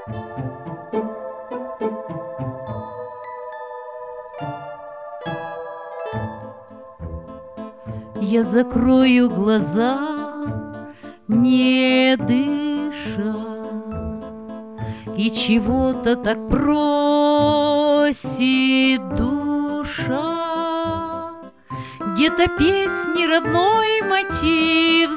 Я закрою глаза, не дыша, и чего-то так просит душа. Где-то песни родной мотив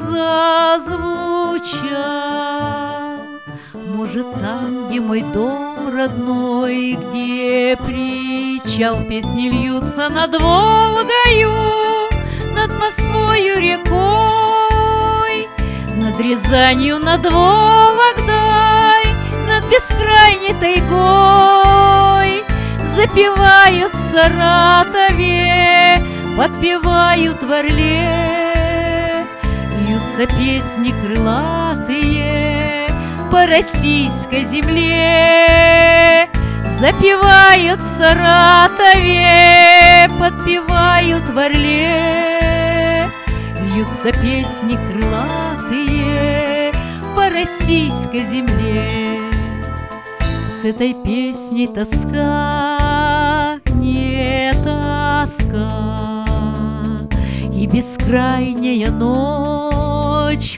зазвучал. Может, там, где мой дом родной, где причал, песни льются над Волгою, над Москвою рекой, над Рязанью, над Вологдой, над бескрайней тайгой. Запевают в Саратове, подпевают в Орле, льются песни крылатые по российской земле. Запевают в Саратове, подпевают в Орле, льются песни крылатые по российской земле. С этой песней тоска, не тоска, и бескрайняя ночь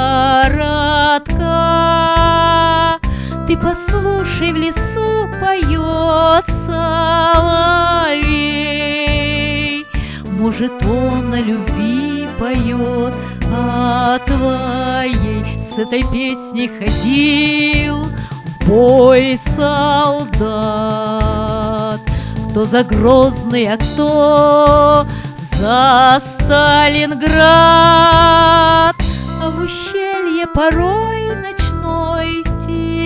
коротка. Ты послушай, в лесу поет соловей, может, он о любви поет, о твоей. С этой песней ходил в бой солдат, кто за Грозный, а кто за Сталинград. А в ущелье порой ночной в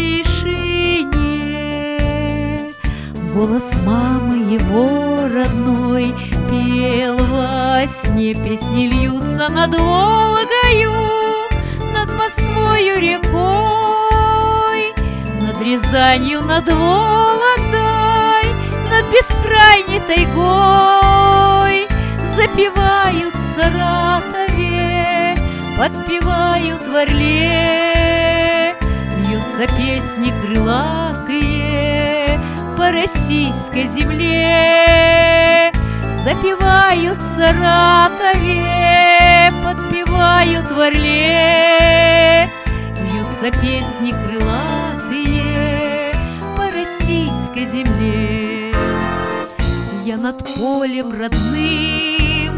тишине голос мамы его родной пел во сне. Песни льются над Волгою, над Москвою рекой, над Рязанью, над Вологдой, над бескрайней тайгой. Запевают в Саратове, подпевают в Орле, льются песни крылатые по российской земле. Запевают в Саратове, подпевают в Орле, льются песни крылатые по российской земле. Я над полем родным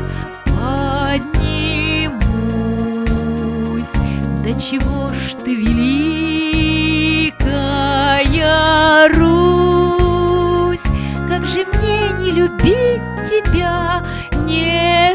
поднимусь, да чего ж ты великая Русь, как же мне не любить тебя, не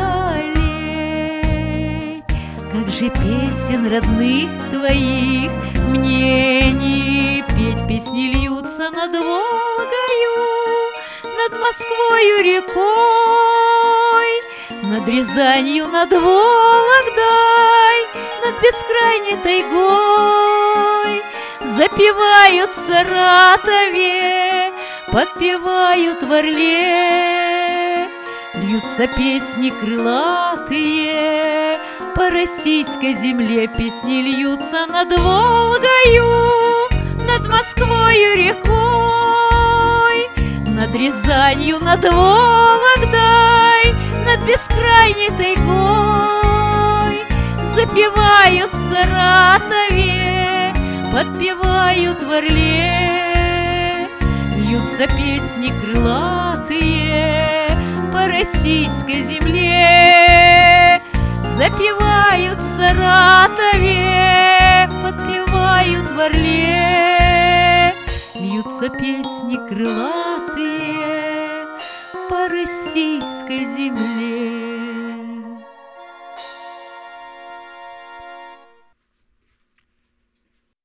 жалеть, как же песен родных твоих мне не петь. Песни льются над Волгою, над Москвою рекой, над Рязанью, над Вологдой, над бескрайней тайгой. Запевают в Саратове, подпевают в Орле, льются песни крылатые по российской земле. Песни льются над Волгою, над Москвою рекой, над Рязанью, над Вологдой, над бескрайней тайгой. Запевают в Саратове, подпевают в Орле, льются песни крылатые по российской земле. Запевают в Саратове, подпевают в Орле, льются песни крылатые по российской земле.